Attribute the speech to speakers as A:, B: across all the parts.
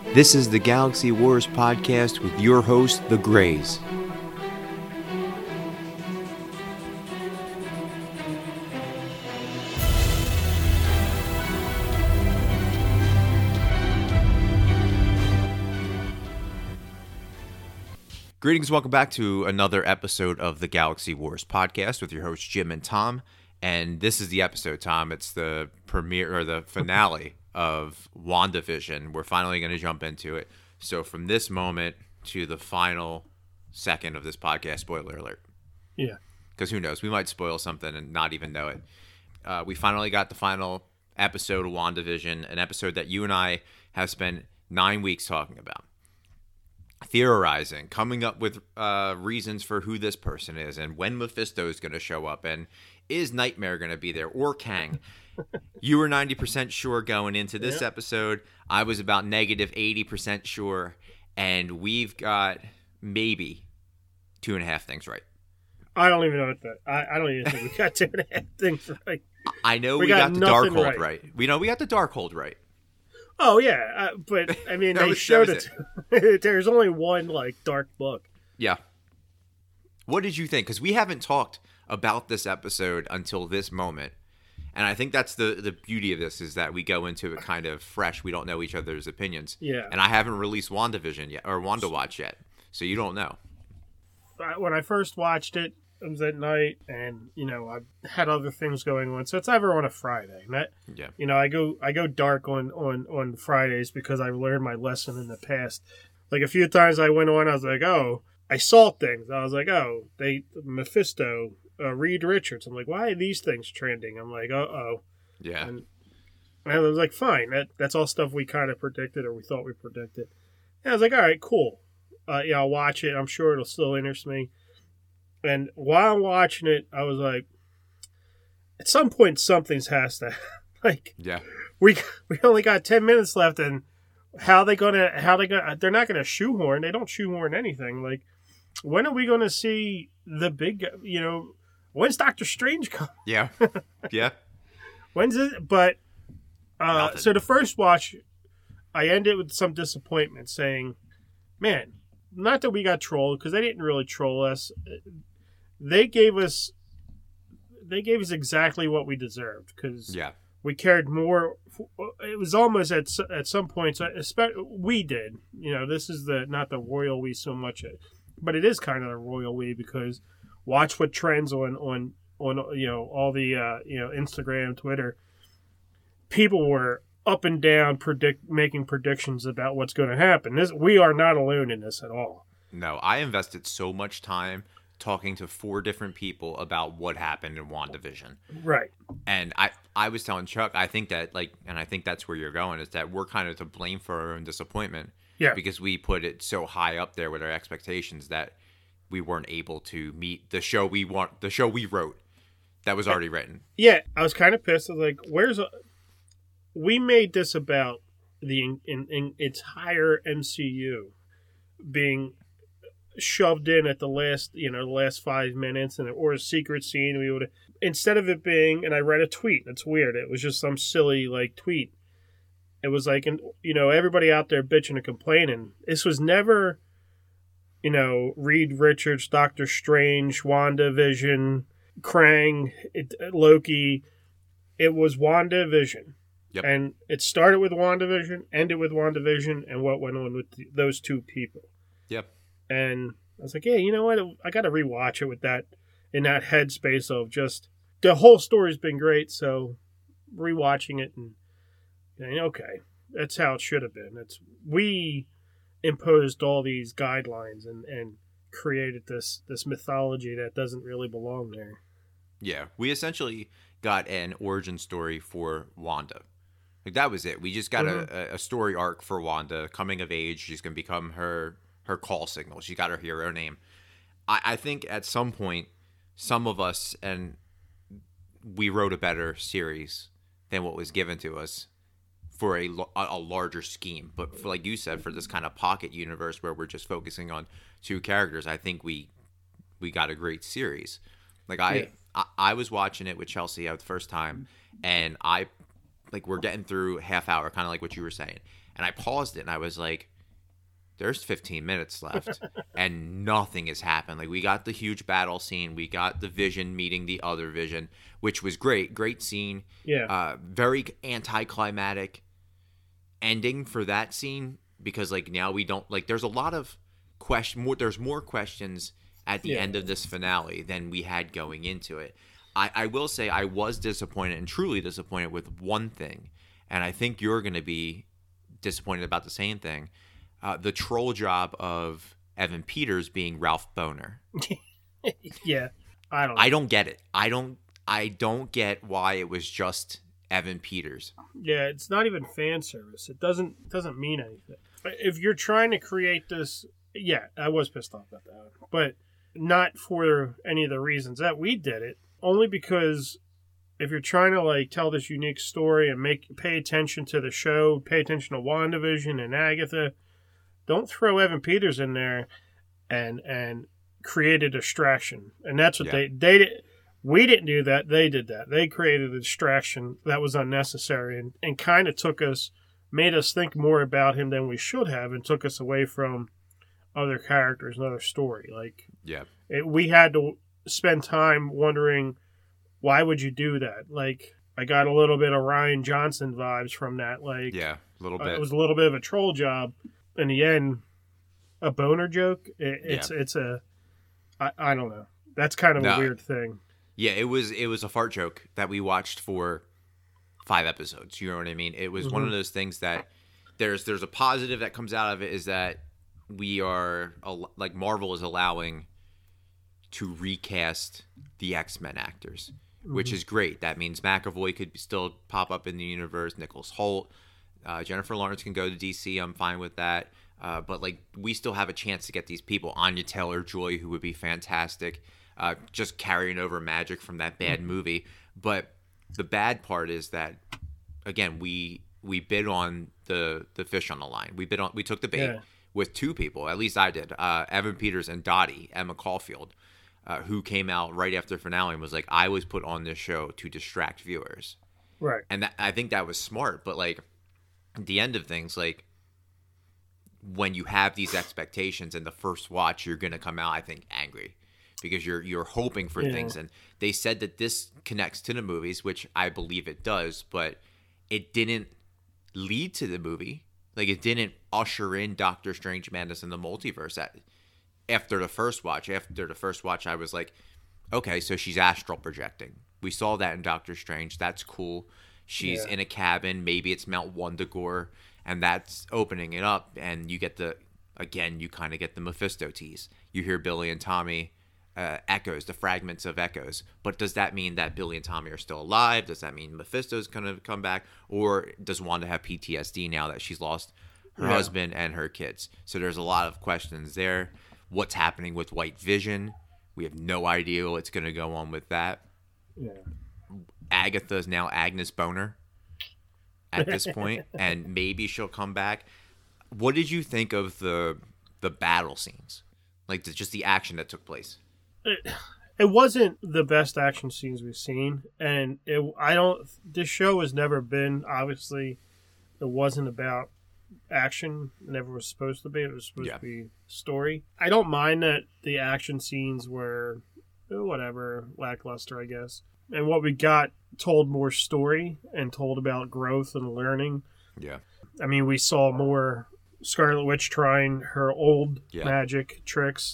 A: This is the Galaxy Wars podcast with your host, The Greys. Greetings, welcome back to another episode of the Galaxy Wars podcast with your hosts Jim and Tom. And this is the episode, Tom. It's the premiere or the finale of WandaVision. We're finally going to jump into it. So from this moment to the final second of this podcast, spoiler alert.
B: Yeah.
A: Because who knows? We might spoil something and not even know it. We finally got the final episode of WandaVision, an episode that you and I have spent 9 weeks talking about. Theorizing, coming up with reasons for who this person is and when Mephisto is going to show up and is Nightmare going to be there or Kang. You were 90% sure going into this episode. I was about negative 80% sure, and we've got maybe 2.5 things right.
B: I don't even know what that. I don't even think we got 2.5 things right.
A: I know we got the Darkhold right. We got the Darkhold right.
B: Oh yeah, but I mean they showed it. There's only one dark book.
A: Yeah. What did you think? Because we haven't talked about this episode until this moment, and I think that's the beauty of this is that we go into it kind of fresh. We don't know each other's opinions.
B: Yeah.
A: And I haven't released WandaVision yet or WandaWatch yet, so you don't know.
B: When I first watched it, it was at night, and I had other things going on, so it's ever on a Friday. And I go dark on Fridays because I've learned my lesson in the past. Like a few times I went on, I was like, oh, I saw things. I was like, oh, Mephisto, Reed Richards. I'm like, why are these things trending? I'm like, uh-oh.
A: Yeah.
B: And I was like, fine, that's all stuff we kind of predicted or we thought we predicted. And I was like, all right, cool. I'll watch it. I'm sure it'll still interest me. And while I'm watching it, I was like, at some point, something's has to we only got 10 minutes left, and they're not gonna shoehorn. They don't shoehorn anything. Like, when are we gonna see the big? When's Doctor Strange come?
A: Yeah.
B: When's it? But so the first watch, I ended with some disappointment, saying, "Man, not that we got trolled because they didn't really troll us. They gave us exactly what we deserved because we cared more. It was almost at some points, we did. This is not the royal we so much, but it is kind of the royal we because watch what trends on all the Instagram, Twitter. People were up and down making predictions about what's going to happen. We are not alone in this at all.
A: No, I invested so much time talking to 4 different people about what happened in WandaVision.
B: Right.
A: And I was telling Chuck, I think that and I think that's where you're going, is that we're kind of to blame for our own disappointment.
B: Yeah.
A: Because we put it so high up there with our expectations that we weren't able to meet the show we wrote that was already written.
B: Yeah, I was kind of pissed. I was like, we made this about the entire MCU being shoved in at the last 5 minutes, or a secret scene. We would, instead of it being, and I read a tweet. It's weird. It was just some silly tweet. It was everybody out there bitching and complaining. This was never, Reed Richards, Doctor Strange, WandaVision, Krang, Loki. It was WandaVision.
A: Yep.
B: And it started with WandaVision, ended with WandaVision, and what went on with those two people.
A: Yep.
B: And I was like, yeah, you know what? I got to rewatch it with that, in that headspace of just, the whole story's been great, so rewatching it and okay, that's how it should have been. We imposed all these guidelines and created this mythology that doesn't really belong there.
A: Yeah, we essentially got an origin story for Wanda. That was it. We just got a story arc for Wanda coming of age. She's going to become her call signal. She got her hero name. I think at some point, some of us, and we wrote a better series than what was given to us for a larger scheme. But for, like you said, for this kind of pocket universe where we're just focusing on 2 characters, I think we got a great series. I was watching it with Chelsea the first time, and I like we're getting through half hour, kind of like what you were saying, and I paused it and I was like, there's 15 minutes left and nothing has happened. Like we got the huge battle scene, we got the Vision meeting the other Vision, which was great scene.
B: Yeah.
A: Very anticlimactic ending for that scene, because like now we don't, like, there's a lot of there's more questions at the end of this finale than we had going into it. I will say I was disappointed, and truly disappointed, with one thing, and I think you're going to be disappointed about the same thing. The troll job of Evan Peters being Ralph Boner.
B: Yeah, I don't know.
A: I don't get it. I don't get why it was just Evan Peters.
B: Yeah, it's not even fan service. It doesn't mean anything. If you're trying to create this, yeah, I was pissed off about that, but not for any of the reasons that we did it. Only because if you're trying to like tell this unique story and pay attention to the show, pay attention to WandaVision and Agatha, don't throw Evan Peters in there and create a distraction. And that's what they did. We didn't do that. They did that. They created a distraction that was unnecessary and kind of made us think more about him than we should have, and took us away from other characters and other story. Like, we had to spend time wondering, why would you do that? Like, I got a little bit of Ryan Johnson vibes from that. Like,
A: a little bit.
B: It was a little bit of a troll job. In the end, a boner joke. It's a, I don't know. That's kind of a weird thing.
A: Yeah, it was a fart joke that we watched for 5 episodes. You know what I mean? It was one of those things that there's a positive that comes out of it, is that we are, like, Marvel is allowing to recast the X-Men actors, which is great. That means McAvoy could still pop up in the universe, Nicholas Hoult, Jennifer Lawrence can go to DC. I'm fine with that. But like, we still have a chance to get these people. Anya Taylor-Joy, who would be fantastic, just carrying over magic from that bad movie. But the bad part is that, again, we bid on the fish on the line. We took the bait with 2 people. At least I did. Evan Peters and Dottie, Emma Caulfield, who came out right after finale and was like, I was put on this show to distract viewers.
B: Right.
A: And I think that was smart. But like, at the end of things, like, when you have these expectations in the first watch, you're going to come out, I think, angry, because you're hoping for things. And they said that this connects to the movies, which I believe it does, but it didn't lead to the movie. Like, it didn't usher in Doctor Strange Madness in the Multiverse after the first watch. After the first watch, I was like, okay, so she's astral projecting. We saw that in Doctor Strange. That's cool. She's in a cabin. Maybe it's Mount Wundagore, and that's opening it up. And you get you kind of get the Mephisto tease. You hear Billy and Tommy echoes, the fragments of echoes. But does that mean that Billy and Tommy are still alive? Does that mean Mephisto's going to come back? Or does Wanda have PTSD now that she's lost her husband and her kids? So there's a lot of questions there. What's happening with White Vision? We have no idea what's going to go on with that.
B: Yeah.
A: Agatha is now Agnes Boner at this point, and maybe she'll come back. What did you think of the battle scenes? Like, just the action that took place?
B: It wasn't the best action scenes we've seen, and this show has never been, obviously, it wasn't about action. It never was supposed to be. It was supposed to be story. I don't mind that the action scenes were whatever, lackluster, I guess. And what we got told more story and told about growth and learning. Yeah. I mean, we saw more Scarlet Witch trying her old magic tricks.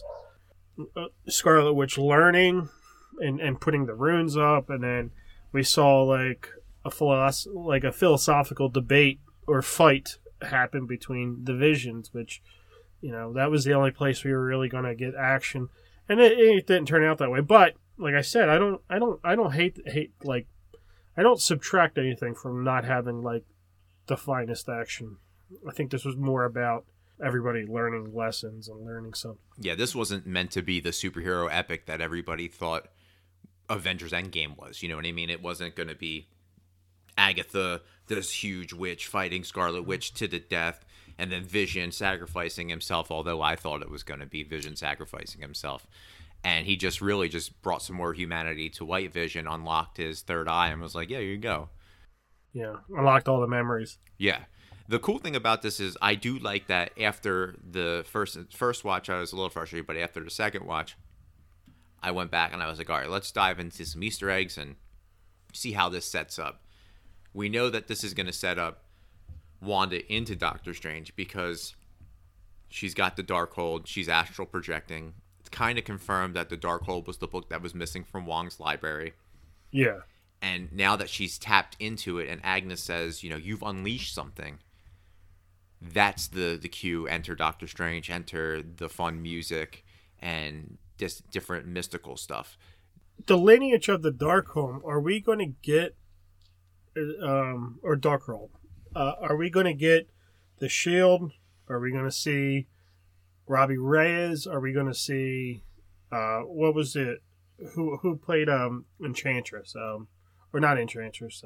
B: Scarlet Witch learning and putting the runes up. And then we saw like a philosophical debate or fight happen between the Visions, which, that was the only place we were really going to get action. And it didn't turn out that way. But like I said, I don't hate like, I don't subtract anything from not having like the finest action. I think this was more about everybody learning lessons and learning something. Yeah,
A: this wasn't meant to be the superhero epic that everybody thought Avengers Endgame was. You know what I mean? It wasn't going to be Agatha, this huge witch, fighting Scarlet Witch to the death, and then Vision sacrificing himself, although I thought it was going to be Vision sacrificing himself. And he just really just brought some more humanity to White Vision, unlocked his third eye, and was like, yeah, here you go.
B: Yeah, unlocked all the memories.
A: Yeah. The cool thing about this is I do like that after the first watch I was a little frustrated, but after the second watch I went back and I was like, all right, let's dive into some Easter eggs and see how this sets up. We know that this is going to set up Wanda into Doctor Strange because she's got the Darkhold, she's astral projecting. It's kind of confirmed that the Darkhold was the book that was missing from Wong's library.
B: Yeah.
A: And now that she's tapped into it and Agnes says, you've unleashed something, that's the cue. Enter Doctor Strange, enter the fun music and just different mystical stuff.
B: The lineage of the Darkhold, are we going to get, or Darkhold, are we going to get the Shield? Are we going to see Robbie Reyes? Are we going to see, what was it? Who played Enchantress? Or not Enchantress?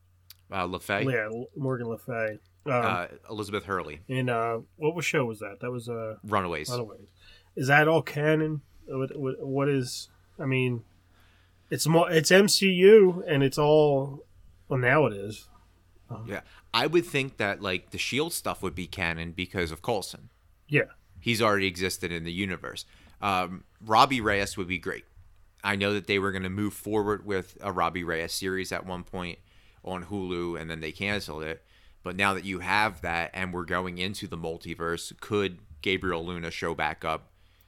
A: Le Fay?
B: Yeah, Morgan Le Fay.
A: Elizabeth Hurley.
B: And what show was that? That was
A: Runaways.
B: Is that all canon? What is? I mean, it's MCU, and it's all. Well, now it is.
A: Yeah, I would think that like the Shield stuff would be canon because of Coulson.
B: Yeah,
A: he's already existed in the universe. Robbie Reyes would be great. I know that they were going to move forward with a Robbie Reyes series at one point on Hulu, and then they canceled it. But now that you have that, and we're going into the multiverse, could Gabriel Luna show back up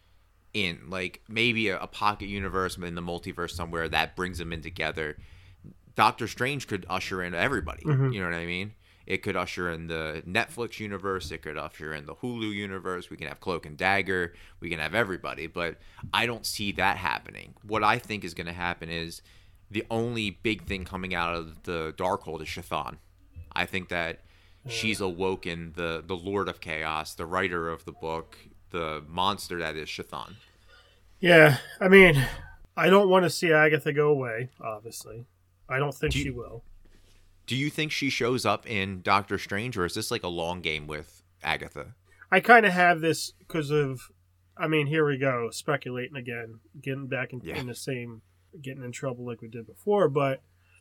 A: in like maybe a pocket universe in the multiverse somewhere that brings them in together? Doctor Strange could usher in everybody.
B: Mm-hmm.
A: You know what I mean? It could usher in the Netflix universe. It could usher in the Hulu universe. We can have Cloak and Dagger. We can have everybody. But I don't see that happening. What I think is going to happen is the only big thing coming out of the Darkhold is Chthon. I think that she's awoken the Lord of Chaos, the writer of the book, the monster that is Chthon.
B: Yeah, I mean, I don't want to see Agatha go away, obviously. I don't think she will.
A: Do you think she shows up in Doctor Strange, or is this like a long game with Agatha?
B: I kind of have this because of, I mean, here we go, speculating again, getting back in the same, getting in trouble like we did before. But,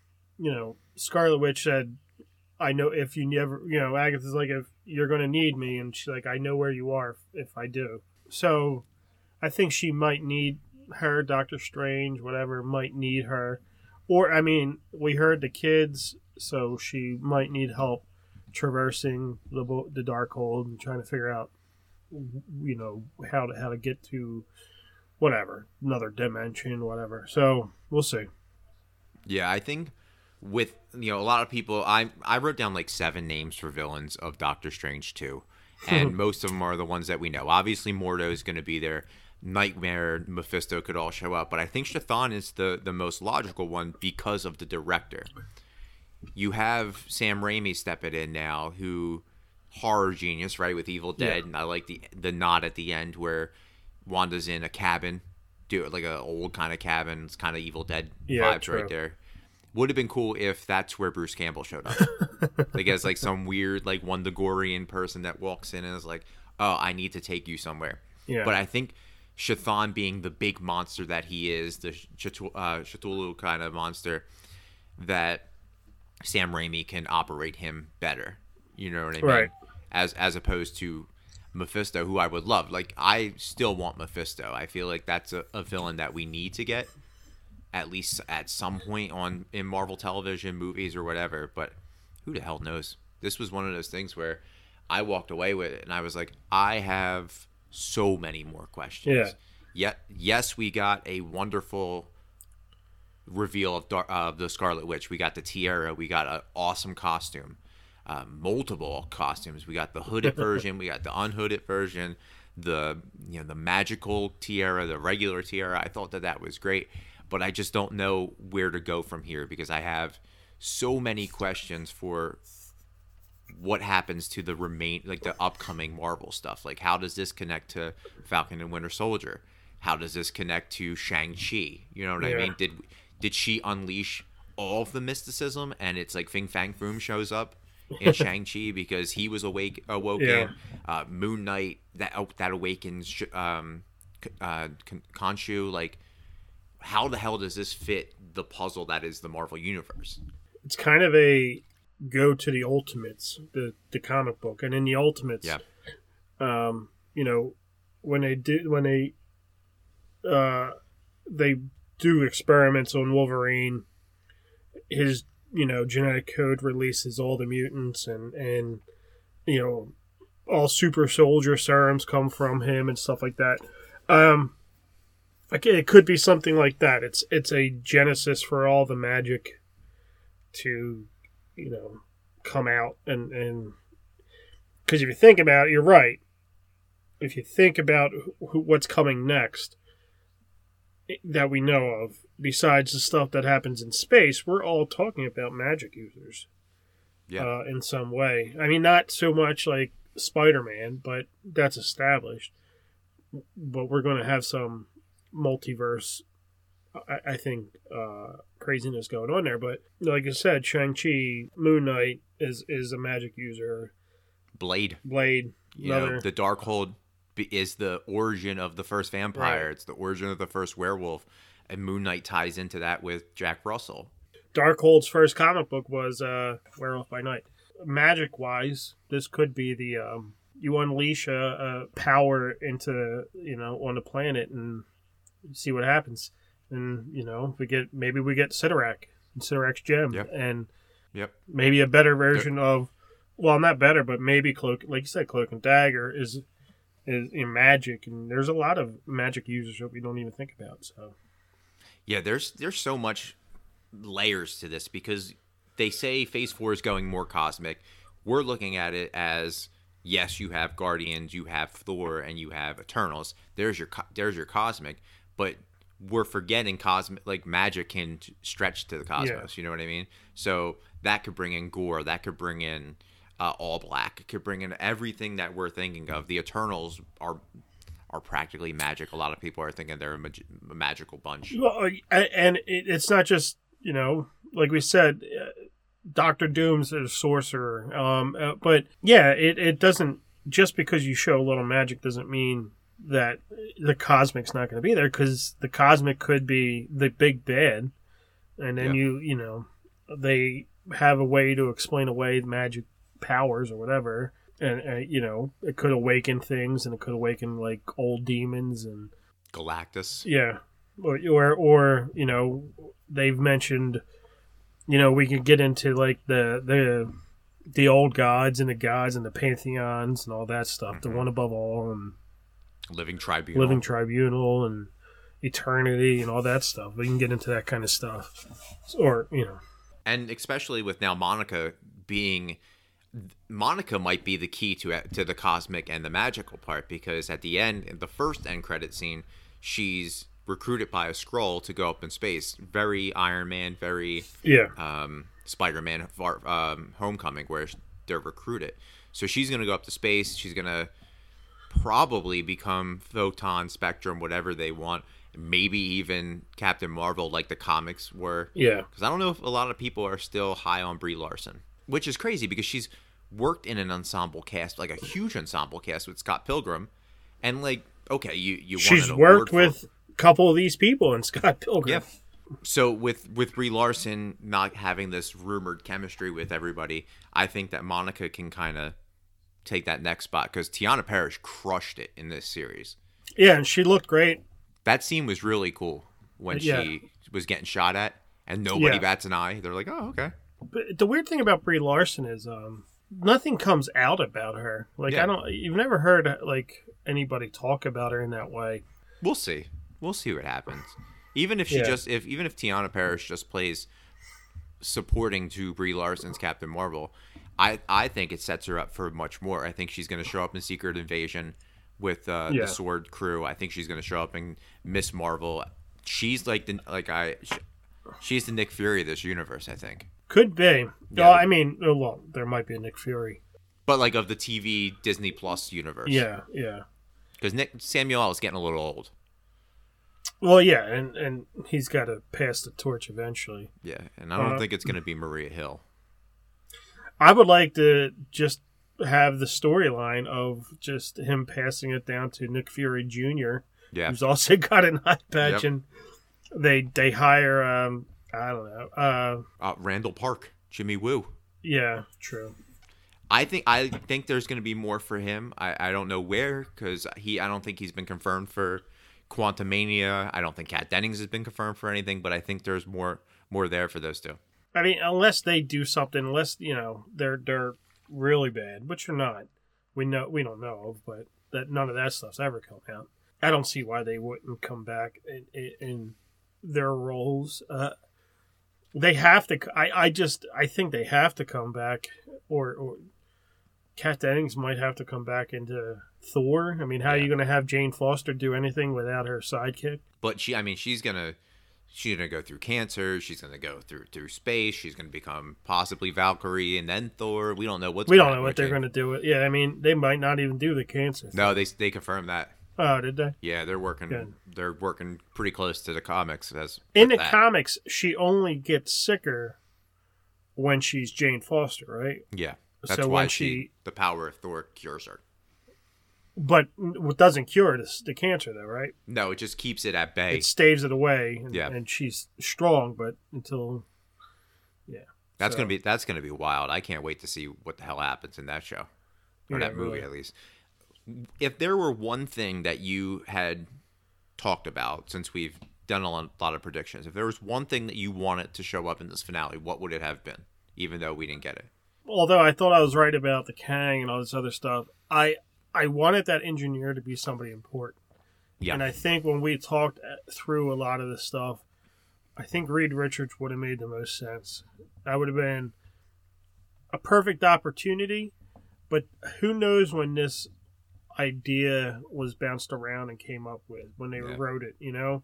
B: Scarlet Witch said, I know if you never, Agatha's like, if you're going to need me. And she's like, I know where you are if I do. So I think she might need her, Doctor Strange, whatever, might need her. Or, I mean, we heard the kids, so she might need help traversing the Darkhold and trying to figure out, how to get to whatever, another dimension, whatever. So we'll see.
A: Yeah, I think with a lot of people, I wrote down like 7 names for villains of Doctor Strange 2, and most of them are the ones that we know. Obviously, Mordo is going to be there. Nightmare, Mephisto could all show up, but I think Chthon is the most logical one because of the director. You have Sam Raimi stepping in now, who horror genius, right, with Evil Dead, and I like the nod at the end where Wanda's in a cabin, do it like an old kind of cabin, it's kind of Evil Dead vibes right there. Would have been cool if that's where Bruce Campbell showed up, like as like some weird like Wandagorian person that walks in and is like, oh, I need to take you somewhere.
B: Yeah.
A: But I think Chthon being the big monster that he is, the Cthulhu kind of monster, that Sam Raimi can operate him better. You know what I mean?
B: Right.
A: As opposed to Mephisto, who I would love. Like, I still want Mephisto. I feel like that's a villain that we need to get, at least at some point in Marvel television, movies, or whatever. But who the hell knows? This was one of those things where I walked away with it, and I was like, I have so many more questions.
B: Yeah.
A: Yes, we got a wonderful reveal of the Scarlet Witch. We got the tiara. We got an awesome costume. Multiple costumes. We got the hooded version. We got the unhooded version. The magical tiara, the regular tiara. I thought that was great, but I just don't know where to go from here because I have so many questions for what happens to the upcoming Marvel stuff. Like, how does this connect to Falcon and Winter Soldier? How does this connect to Shang-Chi? You know what I mean? Did she unleash all of the mysticism and it's like Fing Fang Foom shows up in Shang-Chi because he was awoken? Moon Knight that awakens Khonshu. Like, how the hell does this fit the puzzle that is the Marvel Universe?
B: It's kind of a go to the Ultimates, the comic book, and in the Ultimates,
A: Yeah.
B: You know, when they do experiments on Wolverine, his genetic code releases all the mutants, and all super soldier serums come from him and stuff like that. It could be something like that. It's a genesis for all the magic to come out, and because if you think about it, you're right. If you think about what's coming next that we know of, besides the stuff that happens in space, we're all talking about magic users.
A: Yeah.
B: In some way. I mean, not so much like Spider-Man, but that's established. But we're going to have some multiverse, I think, craziness going on there. But like I said, Shang-Chi, Moon Knight is a magic user.
A: Blade.
B: Another...
A: The Darkhold is the origin of the first vampire.
B: Right.
A: It's the origin of the first werewolf. And Moon Knight ties into that with Jack Russell.
B: Darkhold's first comic book was Werewolf by Night. Magic-wise, this could be the... you unleash a power into, on the planet and see what happens. And, maybe we get Sidorak and Sidorak's gem.
A: Yep.
B: And
A: Yep.
B: maybe a better version of... Well, not better, but maybe Cloak... Like you said, Cloak and Dagger is in magic. And there's a lot of magic users that we don't even think about, so...
A: Yeah, there's so much layers to this because they say Phase 4 is going more cosmic. We're looking at it as, yes, you have Guardians, you have Thor, and you have Eternals. There's your cosmic, but we're forgetting cosmic, like magic can stretch to the cosmos. Yeah. You know what I mean? So that could bring in Gore, that could bring in All Black, it could bring in everything that we're thinking of. The Eternals are practically magic. A lot of people are thinking they're a magical bunch.
B: Well, and it's not just, like we said, Doctor Doom's a sorcerer. But yeah, it doesn't, just because you show a little magic doesn't mean that the cosmic's not going to be there, because the cosmic could be the big bad. And then they have a way to explain away magic powers or whatever. And, it could awaken things, and it could awaken, like, old demons and...
A: Galactus.
B: Yeah. Or they've mentioned, we could get into, like, the old gods and the gods and the pantheons and all that stuff. Mm-hmm. The one above all, and...
A: Living Tribunal
B: and Eternity and all that stuff. We can get into that kind of stuff. Or,
A: And especially with now Monica being... Monica might be the key to the cosmic and the magical part, because at the end, in the first end credit scene, she's recruited by a Skrull to go up in space. Very Iron Man, very Spider-Man Homecoming, where they're recruited. So she's going to go up to space. She's going to probably become Photon, Spectrum, whatever they want. Maybe even Captain Marvel, like the comics were.
B: Yeah.
A: Because I don't know if a lot of people are still high on Brie Larson, which is crazy because she's worked in an ensemble cast, like a huge ensemble cast with Scott Pilgrim, and like, okay, you
B: she's worked with a couple of these people in Scott Pilgrim.
A: Yeah. So with Brie Larson not having this rumored chemistry with everybody, I think that Monica can kind of take that next spot, because Tiana Parrish crushed it in this series.
B: Yeah, and she looked great.
A: That scene was really cool when she was getting shot at, and nobody bats an eye. They're like, oh, okay.
B: But the weird thing about Brie Larson is nothing comes out about her. Like, you've never heard like anybody talk about her in that way.
A: We'll see what happens. Even if even if Tiana Parrish just plays supporting to Brie Larson's Captain Marvel, I think it sets her up for much more. I think she's going to show up in Secret Invasion with the Sword Crew. I think she's going to show up in Miss Marvel. She's she's the Nick Fury of this universe, I think.
B: Could be. Yeah. Well, there might be a Nick Fury.
A: But like of the TV Disney Plus universe.
B: Yeah.
A: Because Samuel L. is getting a little old.
B: Well, yeah, and he's got to pass the torch eventually.
A: Yeah, and I don't think it's going to be Maria Hill.
B: I would like to just have the storyline of just him passing it down to Nick Fury Jr., who's also got an eye patch, and they hire... I don't know.
A: Randall Park, Jimmy Woo.
B: Yeah, true.
A: I think there's going to be more for him. I don't know where, because I don't think he's been confirmed for Quantumania. I don't think Kat Dennings has been confirmed for anything, but I think there's more there for those two.
B: I mean, unless they do something, unless they're really bad, which they're not. We don't know of, but that none of that stuff's ever come out. I don't see why they wouldn't come back in their roles. They have to. I think they have to come back, or Kat Dennings might have to come back into Thor. I mean, how are you going to have Jane Foster do anything without her sidekick?
A: But she's gonna go through cancer. She's gonna go through space. She's gonna become possibly Valkyrie and then Thor. We don't know what
B: they're going to do. Yeah, I mean, they might not even do the cancer thing.
A: No, they confirmed that.
B: Oh, did they?
A: Yeah, they're working. Good. They're working pretty close to the comics.
B: In the comics, she only gets sicker when she's Jane Foster, right?
A: Yeah, that's why the power of Thor cures her.
B: But it doesn't cure the cancer, though, right?
A: No, it just keeps it at bay.
B: It staves it away, and,
A: yeah.
B: And she's strong, but until, yeah.
A: That's gonna be wild. I can't wait to see what the hell happens in that show, or that movie at least. If there were one thing that you had talked about, since we've done a lot of predictions, if there was one thing that you wanted to show up in this finale, what would it have been? Even though we didn't get it.
B: Although I thought I was right about the Kang and all this other stuff, I wanted that engineer to be somebody important. Yeah. And I think when we talked through a lot of this stuff, I think Reed Richards would have made the most sense. That would have been a perfect opportunity, but who knows when this idea was bounced around and came up with when they wrote it,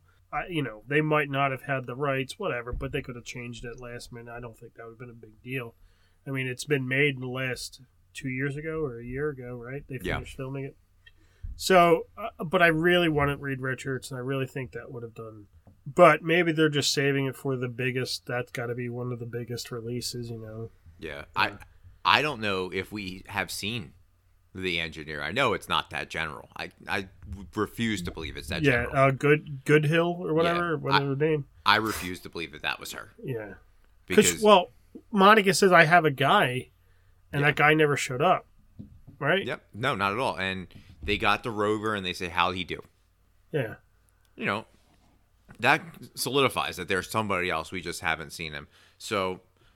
B: they might not have had the rights, whatever, but they could have changed it last minute. I don't think that would have been a big deal. I mean, it's been made in the last 2 years ago or a year ago, right? They finished filming it. So, but I really wanted Reed Richards, and I really think that would have done. But maybe they're just saving it for the biggest. That's got to be one of the biggest releases,
A: Yeah, I don't know if we have seen the engineer. I know it's not that general. I refuse to believe it's that general.
B: Yeah, Goodhill or whatever, whatever the name.
A: I refuse to believe that was her.
B: Yeah,
A: because
B: Monica says I have a guy, and that guy never showed up, right?
A: Yep. No, not at all. And they got the rover, and they say, "How'd he do?"
B: Yeah.
A: That solidifies that there's somebody else. We just haven't seen him. So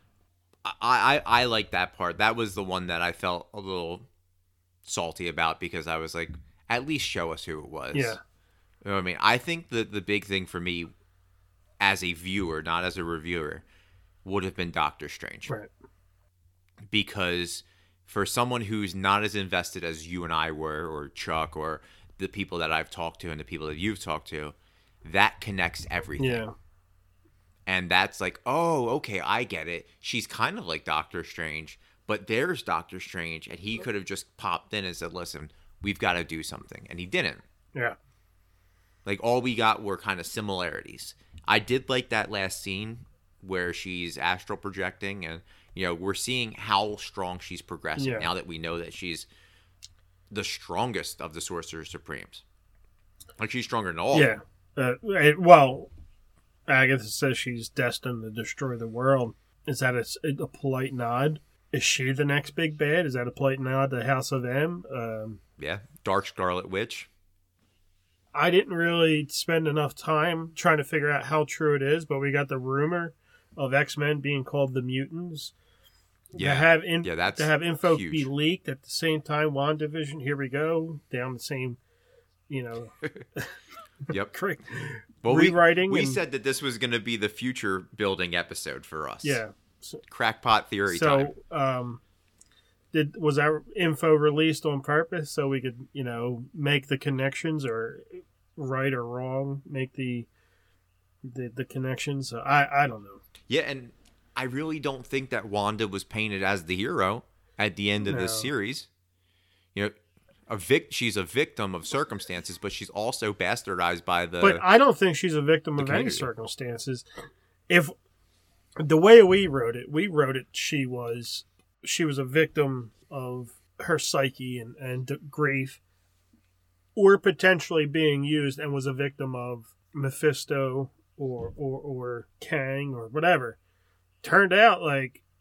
A: I like that part. That was the one that I felt a little salty about, because I was like, at least show us who it was.
B: Yeah.
A: You know what I mean? I think the big thing for me as a viewer, not as a reviewer, would have been Doctor Strange.
B: Right.
A: Because for someone who's not as invested as you and I were, or Chuck, or the people that I've talked to and the people that you've talked to, that connects everything.
B: Yeah.
A: And that's like, oh, okay, I get it. She's kind of like Doctor Strange, but there's Doctor Strange, and he could have just popped in and said, listen, we've got to do something. And he didn't.
B: Yeah.
A: Like, all we got were kind of similarities. I did like that last scene where she's astral projecting, and, we're seeing how strong she's progressing now that we know that she's the strongest of the Sorcerer Supremes. Like, she's stronger than all.
B: Yeah. Agatha says she's destined to destroy the world. Is that a polite nod? Is she the next big bad? Is that a polite nod to House of M?
A: Yeah, Dark Scarlet Witch.
B: I didn't really spend enough time trying to figure out how true it is, but we got the rumor of X-Men being called the Mutants.
A: Yeah,
B: to have info
A: huge.
B: Be leaked at the same time. WandaVision, here we go, down the same,
A: Yep.
B: Well, rewriting.
A: We said that this was going to be the future building episode for us.
B: Yeah.
A: Crackpot theory time.
B: So, was our info released on purpose so we could, make the connections, or right or wrong, make the connections? I don't know.
A: Yeah, and I really don't think that Wanda was painted as the hero at the end of this series. She's a victim of circumstances, but she's also bastardized by the.
B: But I don't think she's a victim of any circumstances. If the way we wrote it, she was a victim of her psyche and grief, or potentially being used, and was a victim of Mephisto or Kang or whatever. Turned out like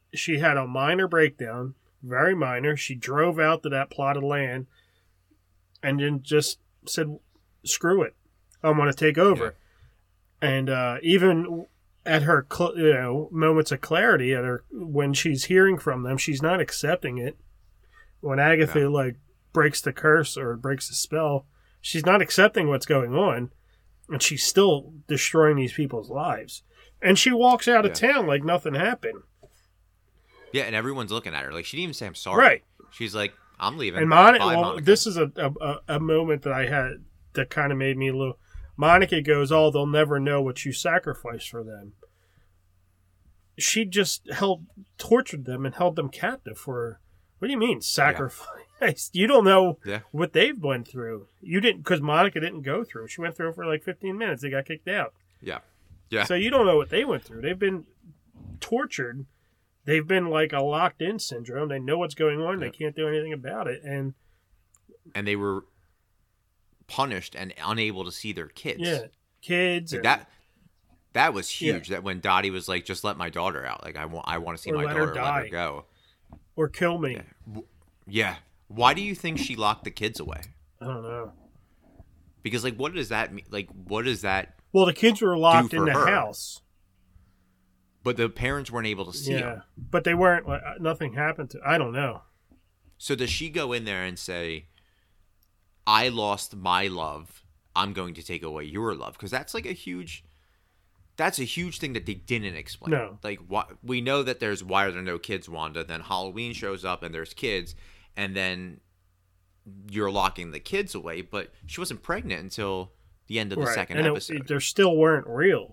B: she had a minor breakdown, very minor. She drove out to that plot of land and then just said, screw it. I want to take over. Yeah. And even at her moments of clarity, when she's hearing from them, she's not accepting it. When Agatha breaks the curse or breaks the spell, she's not accepting what's going on, and she's still destroying these people's lives. And she walks out of town like nothing happened.
A: Yeah, and everyone's looking at her. Like, she didn't even say, I'm sorry.
B: Right.
A: She's like, I'm leaving.
B: And Monica. This is a moment that I had that kind of made me a little... Monica goes, oh, they'll never know what you sacrificed for them. She just tortured them and held them captive for... What do you mean, sacrifice? Yeah. You don't know what they've went through. You didn't, because Monica didn't go through. She went through it for like 15 minutes. They got kicked out.
A: Yeah. Yeah.
B: So you don't know what they went through. They've been tortured. They've been like a locked-in syndrome. They know what's going on. They can't do anything about it. And
A: they were punished and unable to see their kids.
B: Yeah, kids.
A: Like that was huge. Yeah. That when Dottie was like, "Just let my daughter out. Like I want to see my daughter. Let her go,
B: or kill me."
A: Yeah. Why do you think she locked the kids away?
B: I don't know.
A: Because what does that mean? Like, what does that?
B: Well, the kids were locked in the house,
A: but the parents weren't able to see them.
B: But they weren't. Nothing happened to. I don't know.
A: So does she go in there and say, I lost my love, I'm going to take away your love? Because that's a huge thing that they didn't explain.
B: No.
A: Like, we know that there's why are there no kids, Wanda? Then Halloween shows up and there's kids, and then you're locking the kids away. But she wasn't pregnant until the end of the second episode.
B: They still weren't real.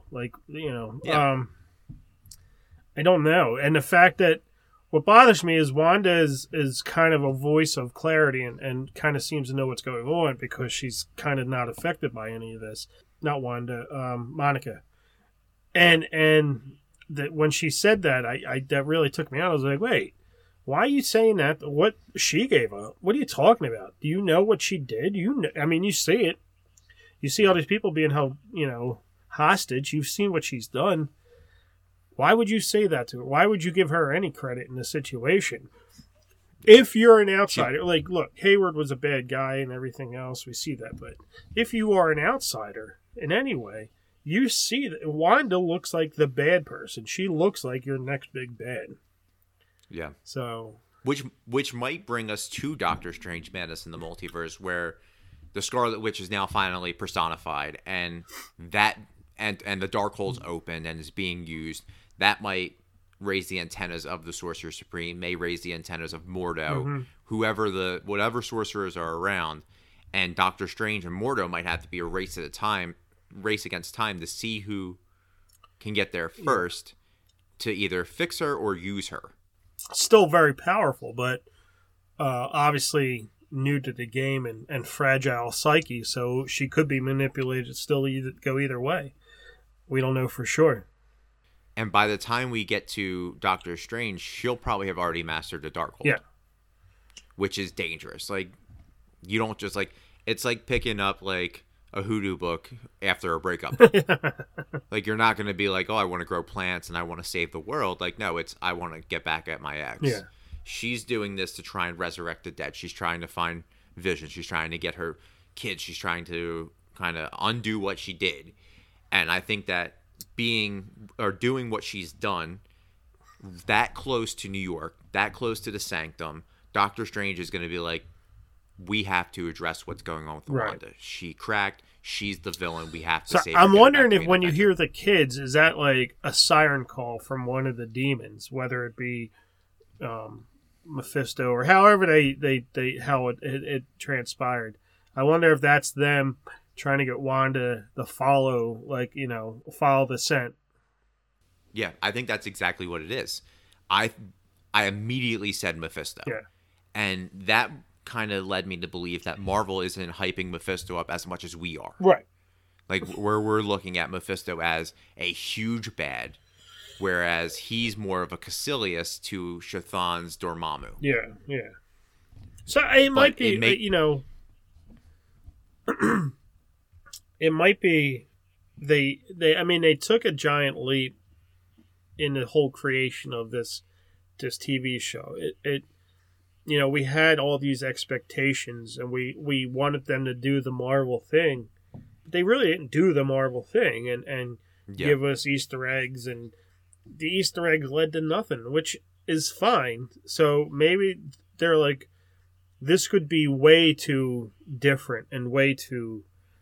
B: I don't know. And the fact that what bothers me is Wanda is kind of a voice of clarity and kind of seems to know what's going on because she's kind of not affected by any of this. Not Wanda, Monica. And that when she said that, that really took me out. I was like, wait, why are you saying that? What she gave up? What are you talking about? Do you know what she did? You see it. You see all these people being held, hostage. You've seen what she's done. Why would you say that to her? Why would you give her any credit in this situation? If you're an outsider, look, Hayward was a bad guy and everything else. We see that. But if you are an outsider in any way, you see that Wanda looks like the bad person. She looks like your next big bad.
A: Yeah.
B: So,
A: which might bring us to Doctor Strange Madness in the Multiverse, where the Scarlet Witch is now finally personified, and that and the Darkhold's open and is being used. That might raise the antennas of the Sorcerer Supreme, may raise the antennas of Mordo, whatever sorcerers are around, and Doctor Strange and Mordo might have to be a race against time to see who can get there first to either fix her or use her.
B: Still very powerful, but obviously new to the game and fragile psyche, so she could be manipulated, still go either way. We don't know for sure.
A: And by the time we get to Doctor Strange, she'll probably have already mastered the Darkhold.
B: Yeah.
A: Which is dangerous. You don't just it's like picking up a hoodoo book after a breakup. You're not going to be like, oh, I want to grow plants and I want to save the world. No, it's I want to get back at my ex.
B: Yeah.
A: She's doing this to try and resurrect the dead. She's trying to find Vision. She's trying to get her kids. She's trying to kind of undo what she did. And I think that doing what she's done that close to New York, that close to the Sanctum, Doctor Strange is going to be like, we have to address what's going on with Wanda. She cracked. She's the villain. We have to save her.
B: I'm wondering if when you hear the kids, is that like a siren call from one of the demons, whether it be Mephisto or however it transpired. I wonder if that's them trying to get Wanda to follow the scent.
A: Yeah, I think that's exactly what it is. I immediately said Mephisto.
B: Yeah.
A: And that kind of led me to believe that Marvel isn't hyping Mephisto up as much as we are.
B: Right.
A: Where we're looking at Mephisto as a huge bad, whereas he's more of a Caecilius to Chthon's Dormammu.
B: Yeah, yeah. So it might be, it might be they took a giant leap in the whole creation of this this TV show. It you know, we had all these expectations, and we wanted them to do the Marvel thing. But they really didn't do the Marvel thing, and give us Easter eggs, and the Easter eggs led to nothing, which is fine. So maybe they're like, this could be way too different and way too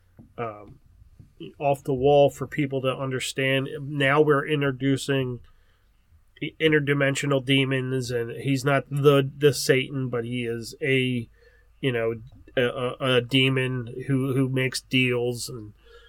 B: off the wall for people to understand. Now we're introducing interdimensional demons, and he's not the Satan, but he is a demon who makes deals, and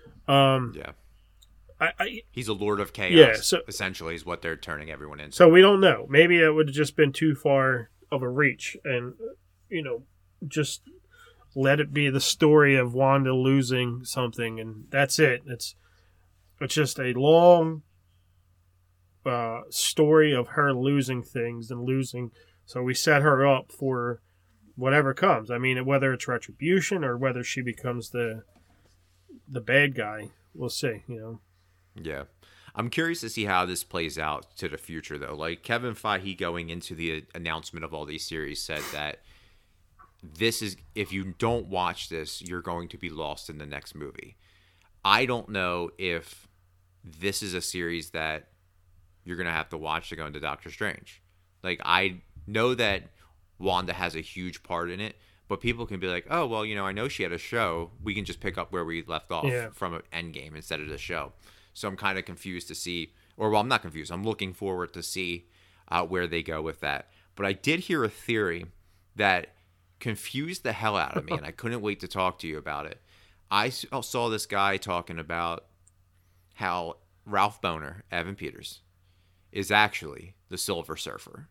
A: he's a Lord of Chaos.
B: Yeah, so,
A: essentially, is what they're turning everyone into.
B: So we don't know. Maybe it would have just been too far of a reach, and just let it be the story of Wanda losing something, and that's it. It's just a long story of her losing things and losing. So we set her up for whatever comes. I mean, whether it's retribution or whether she becomes the bad guy, we'll see.
A: Yeah. I'm curious to see how this plays out to the future, though. Like, Kevin Feige going into the announcement of all these series said that this is, if you don't watch this, you're going to be lost in the next movie. I don't know if this is a series that you're going to have to watch to go into Doctor Strange. Like, I know that Wanda has a huge part in it, but people can be like, oh, well, I know she had a show. We can just pick up where we left off from Endgame instead of the show. So I'm kind of confused to see, I'm not confused. I'm looking forward to see where they go with that. But I did hear a theory that confused the hell out of me, and I couldn't wait to talk to you about it. I saw this guy talking about how Ralph Bohner, Evan Peters, is actually the Silver Surfer.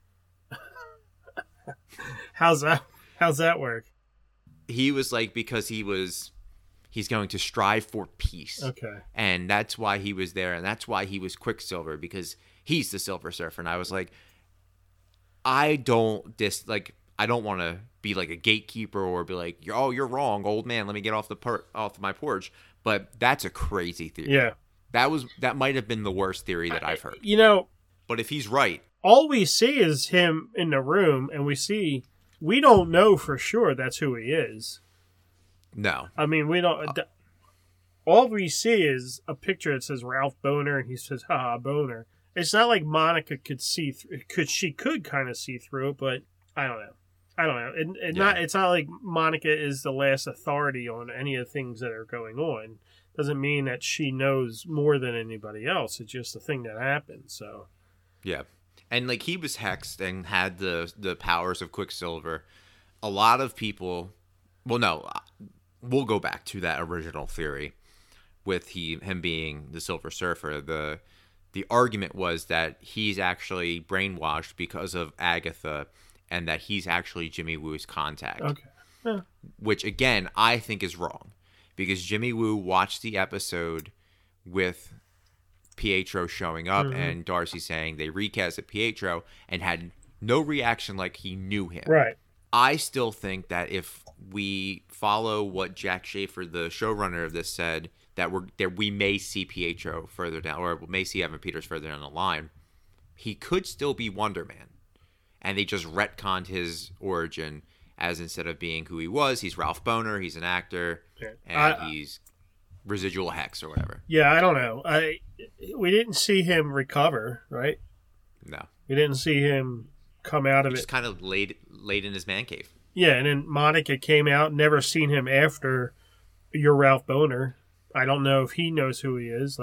B: How's that work?
A: He was like, because he's going to strive for peace.
B: Okay.
A: And that's why he was there, and that's why he was Quicksilver, because he's the Silver Surfer. And I was like, I don't want to be like a gatekeeper or be like, oh, you're wrong, old man, let me get off my porch. But that's a crazy theory.
B: Yeah.
A: That might have been the worst theory that I've heard. But if he's right,
B: all we see is him in the room, and we don't know for sure that's who he is.
A: No.
B: I mean, we don't. All we see is a picture that says Ralph Bohner, and he says, haha, Bohner. It's not like Monica could see through. She could kind of see through it, but I don't know. It's not like Monica is the last authority on any of the things that are going on. Doesn't mean that she knows more than anybody else. It's just a thing that happened. So,
A: yeah, and like, he was hexed and had the powers of Quicksilver. A lot of people, well, no, we'll go back to that original theory with him being the Silver Surfer. The argument was that he's actually brainwashed because of Agatha, and that he's actually Jimmy Woo's contact.
B: Okay. Yeah.
A: Which, again, I think is wrong. Because Jimmy Woo watched the episode with Pietro showing up and Darcy saying they recasted Pietro and had no reaction like he knew him.
B: Right.
A: I still think that if we follow what Jack Schaefer, the showrunner of this, said, that we may see Pietro further down, or we may see Evan Peters further down the line, he could still be Wonder Man. And they just retconned his origin as, instead of being who he was, he's Ralph Bohner, he's an actor, and he's residual hex or whatever.
B: Yeah, I don't know. We didn't see him recover, right?
A: No.
B: We didn't see him come out of it.
A: Just kind of laid in his man cave.
B: Yeah, and then Monica came out, never seen him after You're Ralph Bohner. I don't know if he knows who he is.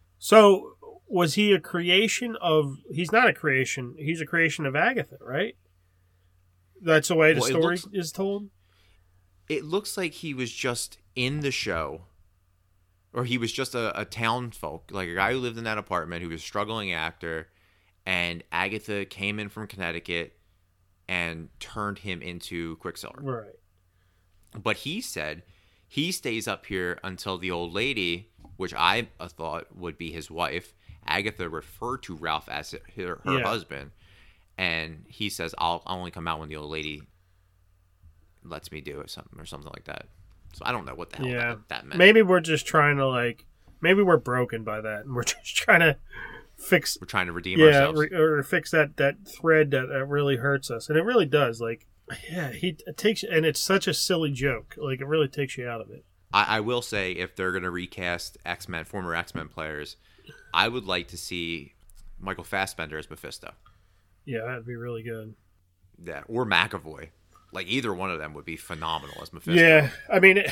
B: So was he a creation of... He's not a creation. He's a creation of Agatha, right? That's the way the story is told?
A: It looks like he was just in the show, or he was just a townfolk, like a guy who lived in that apartment who was a struggling actor, and Agatha came in from Connecticut and turned him into Quicksilver.
B: Right.
A: But he said he stays up here until the old lady, which I thought would be his wife, Agatha referred to Ralph as her husband, and he says, I'll only come out when the old lady lets me do it, or something like that. So I don't know what the hell that meant.
B: Maybe we're just trying to maybe we're broken by that, and we're just trying to fix.
A: We're trying to redeem ourselves.
B: Or fix that thread that really hurts us, and it really does. Like, yeah, it takes, and it's such a silly joke. Like, it really takes you out of it.
A: I will say, if they're going to recast X-Men, former X-Men players, I would like to see Michael Fassbender as Mephisto.
B: Yeah, that'd be really good.
A: Yeah, or McAvoy. Like, either one of them would be phenomenal as Mephisto.
B: Yeah, I mean,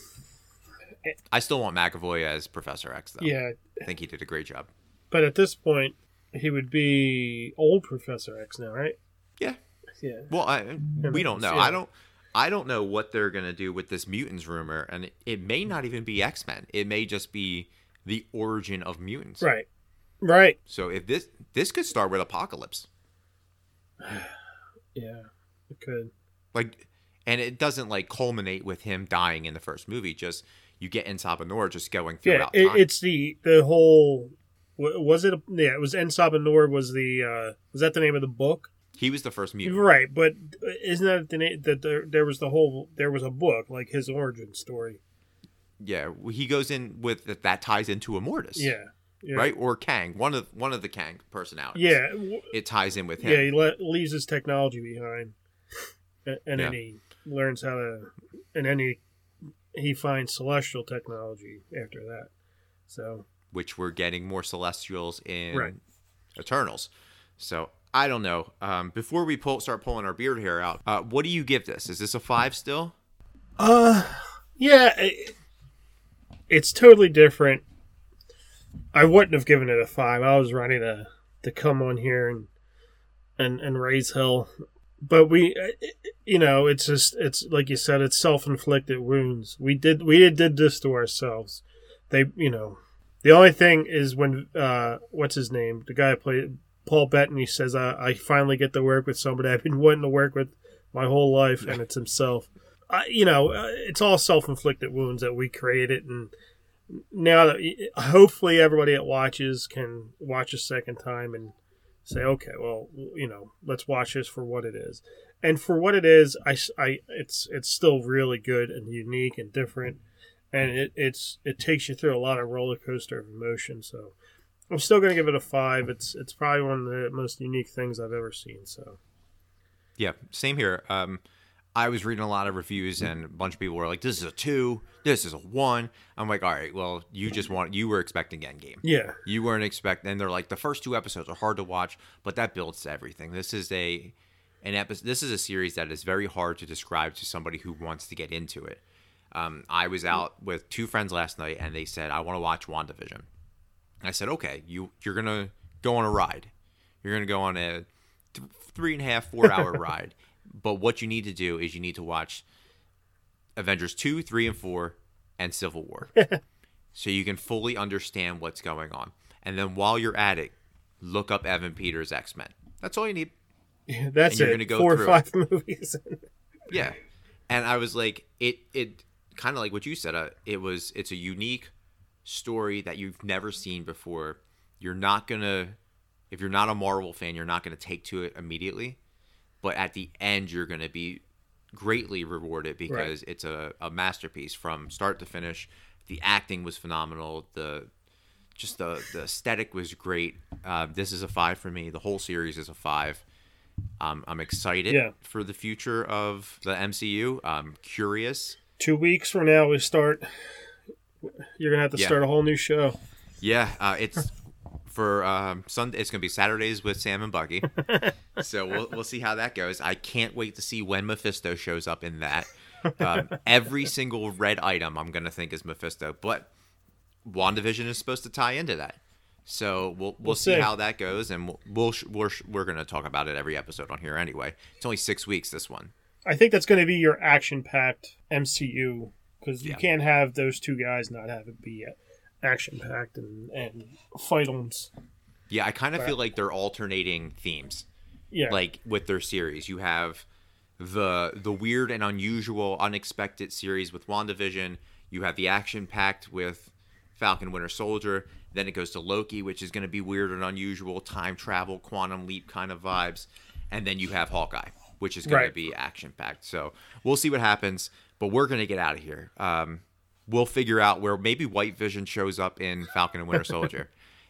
A: I still want McAvoy as Professor X, though.
B: Yeah.
A: I think he did a great job.
B: But at this point, he would be old Professor X now, right?
A: Yeah.
B: Yeah.
A: Well, we don't know.
B: Yeah.
A: I don't know what they're going to do with this mutants rumor, and it may not even be X-Men. It may just be the origin of mutants.
B: Right. Right.
A: So if this could start with Apocalypse.
B: Yeah, it could.
A: Like, and it doesn't like culminate with him dying in the first movie. Just you get Ensab Nor just going throughout time.
B: It's the whole. Was it? Yeah, it was Ensab Nor. Was that the name of the book?
A: He was the first mutant,
B: right? But isn't that the name that there was a book, like his origin story?
A: Yeah, he goes in with that ties into Immortus.
B: Yeah.
A: Right, or Kang, one of the Kang personalities.
B: Yeah,
A: it ties in with him.
B: Yeah, he leaves his technology behind, and then he learns how to, and then he finds celestial technology after that. So,
A: which we're getting more Celestials in Eternals. So I don't know. Before we start pulling our beard hair out, what do you give this? Is this a 5 still?
B: Yeah, it's totally different. I wouldn't have given it a 5. I was ready to come on here and raise hell, but it's like you said, it's self-inflicted wounds. We did this to ourselves. The only thing is when what's his name, the guy who played Paul Bettany, says I finally get to work with somebody I've been wanting to work with my whole life, and it's himself. It's all self-inflicted wounds that we created, and now that hopefully everybody that watches can watch a second time and say, okay, well, let's watch this for what it is. And for what it is, it's still really good and unique and different, and it takes you through a lot of roller coaster of emotion. So I'm still going to give it a 5. It's probably one of the most unique things I've ever seen. So
A: yeah, same here. I was reading a lot of reviews, and a bunch of people were like, "This is a 2. This is a 1." I'm like, "All right, well, you were expecting Endgame.
B: Yeah,
A: you weren't expecting." And they're like, "The first 2 episodes are hard to watch, but that builds to everything." This is an episode. This is a series that is very hard to describe to somebody who wants to get into it. I was out with 2 friends last night, and they said, "I want to watch WandaVision." I said, "Okay, you're gonna go on a ride. You're gonna go on a 3.5, 4 hour ride." But what you need to do is you need to watch Avengers 2, 3, and 4, and Civil War. So you can fully understand what's going on. And then while you're at it, look up Evan Peters' X-Men. That's all you need.
B: Yeah, that's
A: and
B: it.
A: You're gonna go
B: 4 or
A: through
B: 5 movies.
A: Yeah. And I was like, it kind of like what you said. It's a unique story that you've never seen before. If you're not a Marvel fan, you're not going to take to it immediately. But at the end, you're going to be greatly rewarded because it's a masterpiece from start to finish. The acting was phenomenal. The aesthetic was great. This is a 5 for me. The whole series is a 5. I'm excited for the future of the MCU. I'm curious.
B: 2 weeks from now, we start. You're gonna have to start a whole new show.
A: Yeah, it's for Sunday. It's gonna be Saturdays with Sam and Bucky. So we'll see how that goes. I can't wait to see when Mephisto shows up in that. Every single red item I'm gonna think is Mephisto, but WandaVision is supposed to tie into that. So we'll see how that goes, and we're gonna talk about it every episode on here anyway. It's only 6 weeks, this one.
B: I think that's going to be your action-packed MCU, because you can't have those 2 guys not have it be action-packed and fight-ons.
A: Yeah, I kind of feel like they're alternating themes.
B: Yeah.
A: Like with their series, you have the weird and unusual, unexpected series with WandaVision. You have the action-packed with Falcon Winter Soldier. Then it goes to Loki, which is going to be weird and unusual, time travel, quantum leap kind of vibes. And then you have Hawkeye, which is going to be action-packed. So we'll see what happens, but we're going to get out of here. We'll figure out where maybe White Vision shows up in Falcon and Winter Soldier,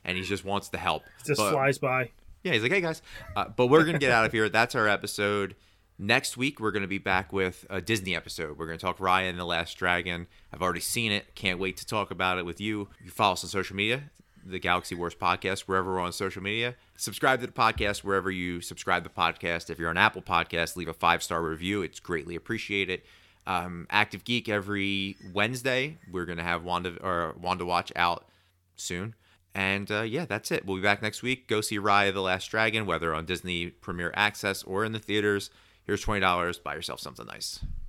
A: and he just wants to help.
B: Just flies by.
A: Yeah, he's like, hey, guys. But we're going to get out of here. That's our episode. Next week, we're going to be back with a Disney episode. We're going to talk Raya and the Last Dragon. I've already seen it. Can't wait to talk about it with you. You can follow us on social media, the Galaxy Wars Podcast, wherever we're on social media. Subscribe to the podcast wherever you subscribe to the podcast. If you're on Apple Podcasts, leave a 5-star review. It's greatly appreciated. Active Geek every Wednesday. We're going to have Wanda Watch out soon. And yeah, that's it. We'll be back next week. Go see Raya the Last Dragon, whether on Disney Premier Access or in the theaters. Here's $20. Buy yourself something nice.